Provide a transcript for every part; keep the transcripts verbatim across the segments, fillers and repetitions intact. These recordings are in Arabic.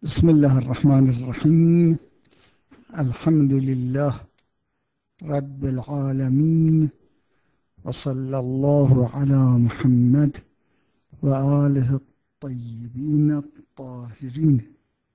بسم الله الرحمن الرحيم. الحمد لله رب العالمين، وصلى الله على محمد وآله الطيبين الطاهرين.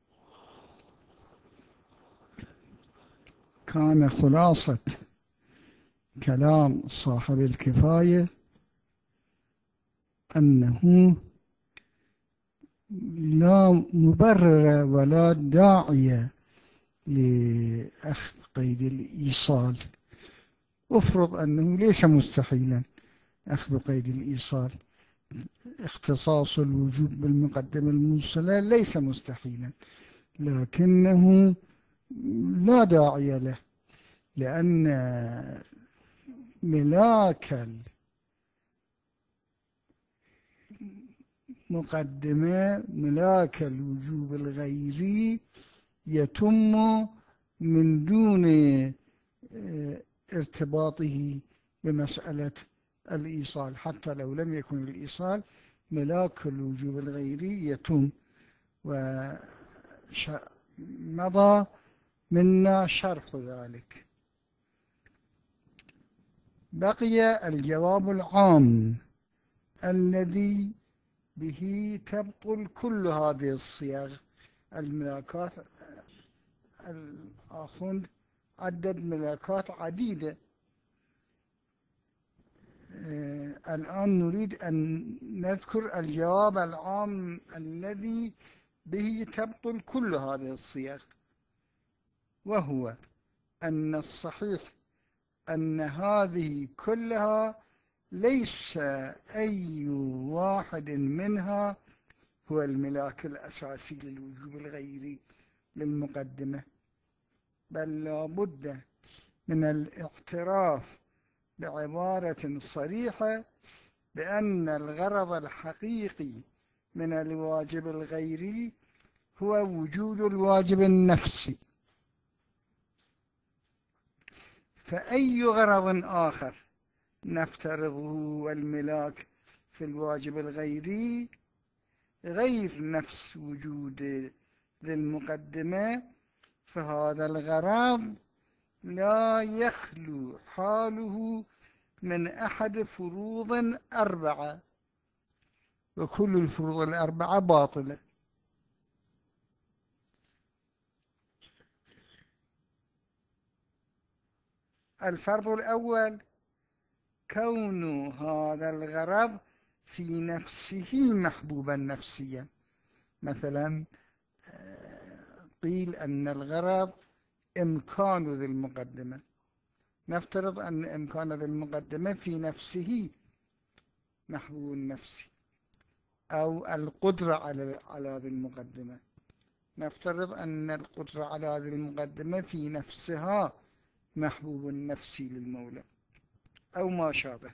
كان خلاصة كلام صاحب الكفاية أنه لا مبرر ولا داعي لأخذ قيد الإيصال. أفرض أنه ليس مستحيلا أخذ قيد الإيصال، اختصاص الوجوب بالمقدمة الموصلة ليس مستحيلا، لكنه لا داعي له، لأن ملاك المقدمة ملاك الوجوب الغيري يتم من دون ارتباطه بمسألة الإيصال. حتى لو لم يكن الإيصال، ملاك الوجوب الغيري يتم، ومضى منا شرح ذلك. بقي الجواب العام الذي به تبطل كل هذه الصيغ. الملاكات الآخوند عدد ملاكات عديدة. الآن نريد أن نذكر الجواب العام الذي به تبطل كل هذه الصيغ، وهو أن الصحيح أن هذه كلها ليس أي واحد منها هو الملاك الأساسي للوجوب الغيري للمقدمة، بل لا بد من الاعتراف بعبارة صريحة بأن الغرض الحقيقي من الواجب الغيري هو وجود الواجب النفسي. فأي غرض آخر نفترضه الملاك في الواجب الغيري غير نفس وجود ذي المقدمة، فهذا الغرض لا يخلو حاله من أحد فروض أربعة، وكل الفروض الأربعة باطلة. الفرض الأول كون هذا الغرض في نفسه محبوبا نفسيا. مثلا قيل أن الغرض إمكان ذي المقدمة، نفترض أن إمكان ذي المقدمة في نفسه محبوب نفسي، أو القدرة على على ذي المقدمة، نفترض أن القدرة على ذي المقدمة في نفسها محبوب نفسي للمولى، أو ما شابه.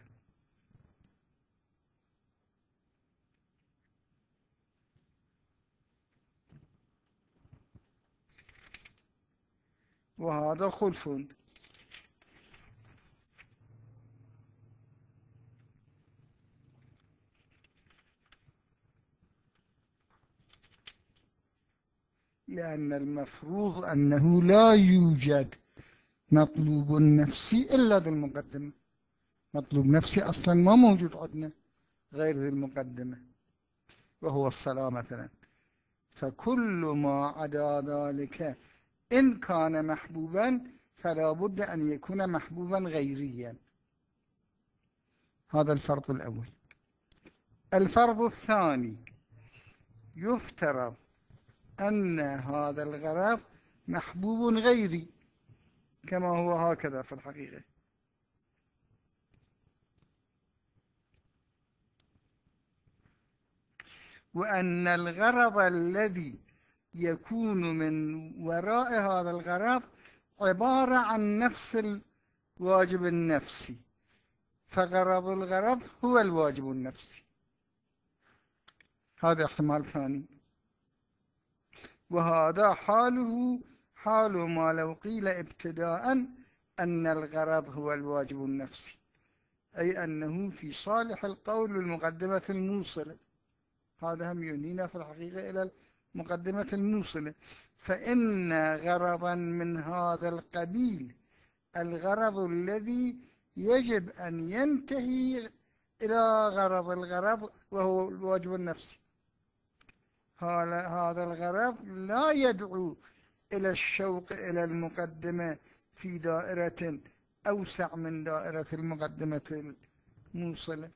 وهذا خلف، لأن المفروض أنه لا يوجد مطلوب نفسي إلا ذي المقدمة. مطلوب نفسي أصلا ما موجود عندنا غير ذي المقدمة، وهو الصلاة مثلا. فكل ما عدا ذلك إن كان محبوبا فلا بد أن يكون محبوبا غيريا. هذا الفرض الأول. الفرض الثاني يفترض أن هذا الغرض محبوب غيري كما هو هكذا في الحقيقة. وأن الغرض الذي يكون من وراء هذا الغرض عبارة عن نفس الواجب النفسي، فغرض الغرض هو الواجب النفسي. هذا احتمال ثاني، وهذا حاله حال ما لو قيل ابتداء أن الغرض هو الواجب النفسي، أي أنه في صالح القول المقدمة الموصلة. هذا هم ينينا في الحقيقة إلى المقدمة الموصلة، فإن غرضا من هذا القبيل الغرض الذي يجب أن ينتهي إلى غرض الغرض وهو الواجب النفسي. هذا الغرض لا يدعو إلى الشوق إلى المقدمة في دائرة أوسع من دائرة المقدمة الموصلة.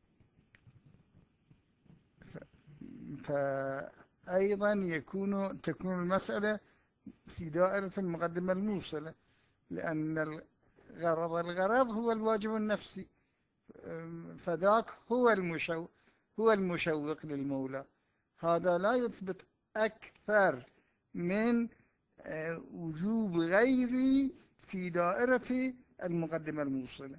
فأيضا يكون تكون المسألة في دائرة المقدمة الموصلة، لأن الغرض الغرض هو الواجب النفسي، فذاك هو المشوق هو المشوق للمولى. هذا لا يثبت أكثر من وجوب غيري في دائرة المقدمة الموصلة.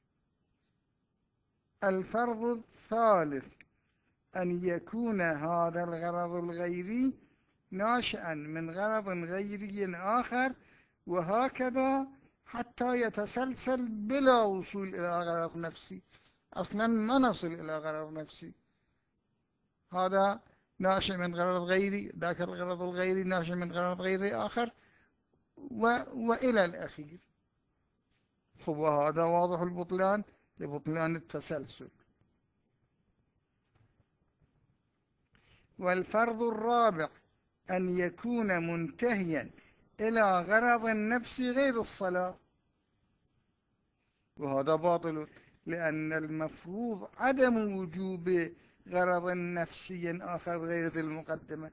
الفرض الثالث أن يكون هذا الغرض الغيري ناشئا من غرض غيري آخر، وهكذا حتى يتسلسل بلا وصول إلى غرض نفسي. أصلا ما نصل إلى غرض نفسي، هذا ناشئ من غرض غيري، ذاك الغرض الغيري ناشئ من غرض غيري آخر، و... وإلى الأخير. وهذا واضح البطلان لبطلان التسلسل. والفرض الرابع أن يكون منتهيا إلى غرض النفس غير الصلاة، وهذا باطل، لأن المفروض عدم وجوب غرض نفسي آخر غير ذي المقدمة.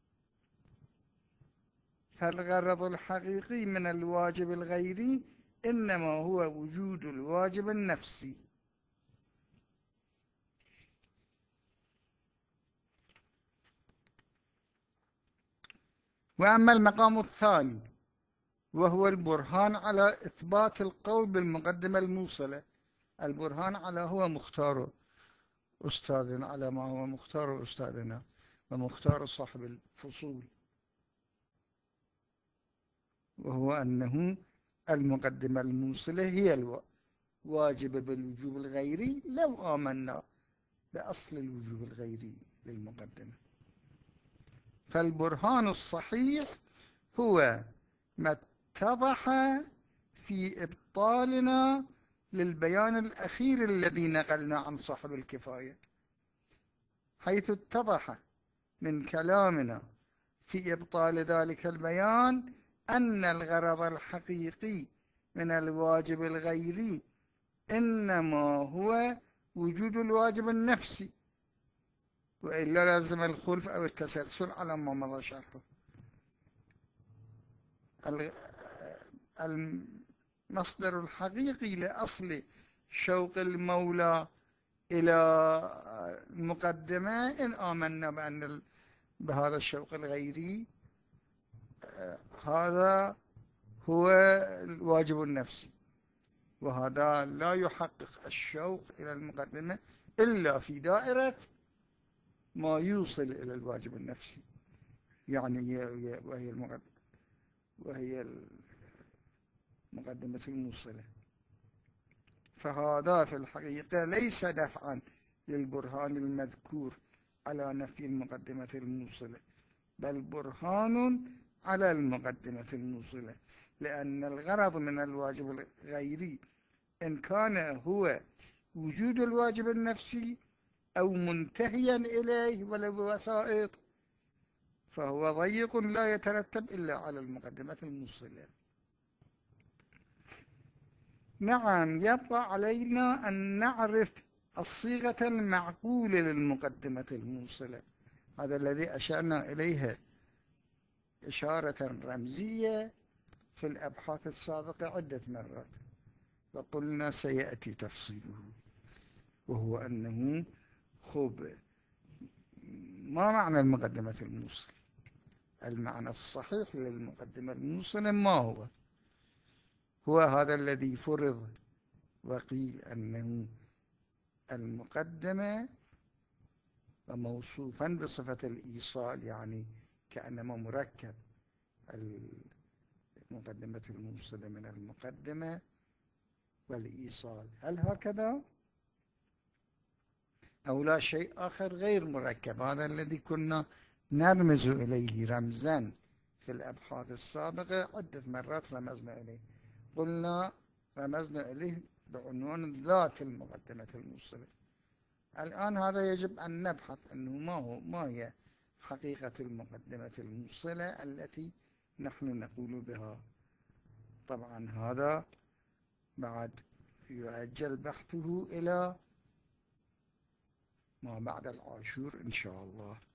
فالغرض الحقيقي من الواجب الغيري إنما هو وجود الواجب النفسي. وأما المقام الثاني وهو البرهان على إثبات القول بالمقدمة الموصلة، البرهان على هو مختار أستاذنا، على ما هو مختار أستاذنا ومختار صاحب الفصول، وهو أنه المقدمة الموصلة هي الواجب بالوجوب الغيري لو آمنا بأصل الوجوب الغيري للمقدمة. فالبرهان الصحيح هو ما اتضح في إبطالنا للبيان الأخير الذي نقلنا عن صاحب الكفاية، حيث اتضح من كلامنا في إبطال ذلك البيان أن الغرض الحقيقي من الواجب الغيري إنما هو وجود الواجب النفسي، وإلا لازم الخلف أو التسلسل على ما مضى شرحه. المصدر الحقيقي لأصل شوق المولى إلى المقدمة إن آمنا بأن بهذا الشوق الغيري هذا هو الواجب النفسي، وهذا لا يحقق الشوق إلى المقدمة إلا في دائرة ما يوصل إلى الواجب النفسي، يعني وهي المقدمة وهي المقدمة الموصلة. فهذا في الحقيقة ليس دفعا للبرهان المذكور على نفي المقدمة الموصلة، بل برهان على المقدمة الموصلة، لأن الغرض من الواجب الغيري إن كان هو وجود الواجب النفسي أو منتهيا إليه ولو بوسائط فهو ضيق لا يترتب إلا على المقدمة الموصلة. نعم، يبقى علينا أن نعرف الصيغة المعقولة للمقدمة الموصلة، هذا الذي أشرنا إليها إشارة رمزية في الأبحاث السابقة عدة مرات، وقلنا سيأتي تفصيله، وهو أنه خب ما معنى المقدمة الموصلة؟ المعنى الصحيح للمقدمة الموصلة ما هو؟ هو هذا الذي فرض وقيل أنه المقدمة وموصوفا بصفة الإيصال، يعني كأنما مركب المقدمة الموصلة من المقدمة والإيصال. هل هكذا أو لا شيء آخر غير مركب؟ هذا الذي كنا نرمز إليه رمزا في الأبحاث السابقة عدة مرات رمزنا إليه، قلنا رمزنا إليه بعنوان ذات المقدمة الموصلة. الآن هذا يجب أن نبحث أنه ما هو ما هي حقيقة المقدمة الموصلة التي نحن نقول بها. طبعا هذا بعد يؤجل بحثه إلى ما بعد العاشور إن شاء الله.